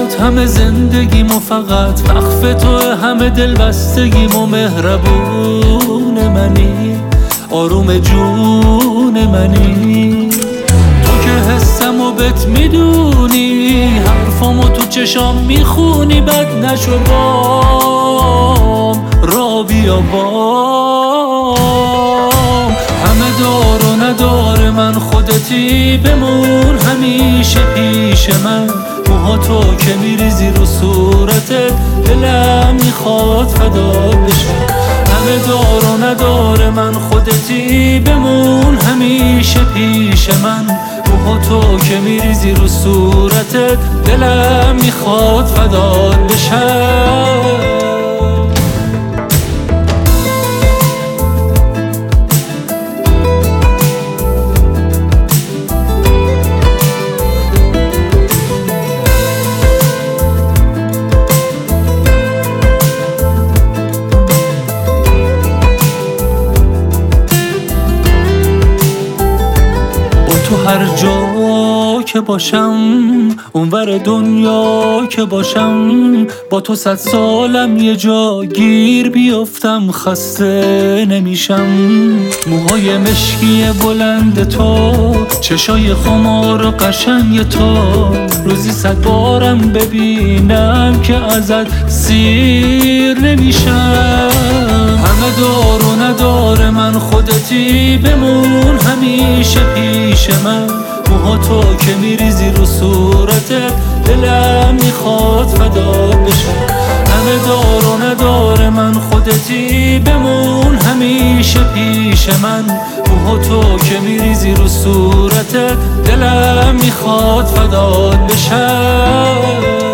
برات همه زندگیمو، فقط وقف تو همه دل بستگیمو. مهربون منی، آروم جون منی، تو که حسمو بهت میدونی، حرفامو تو چشام میخونی. بد نشو بام، را بیا بام. همه دار و ندار من خودتی، بمون همیشه پیش من. موهاتو که میریزی رو صورتت، دلم میخواد فدات بشم. همه دار و ندار من خودتی، بمون همیشه پیش من. موهاتو که میریزی رو صورتت، دلم میخواد فدات بشم. تو هر جا که باشم، اونور دنیا که باشم، با تو 100 سالم یه جا گیر بیفتم، خسته نمیشم. موهای مشکی بلند تو، چشای خمار و قشنگ تو، روزی 100 بارم ببینم که ازت سیر نمیشم. همه دار و ندار من خودتی، بمون همیشه پیش من. موهاتو که میریزی رو صورتت، دلم میخواد فدات بشم. همه دار و ندار من خودتی، بمون همیشه پیش من. موهاتو که میریزی رو صورتت، دلم میخواد فدات بشم.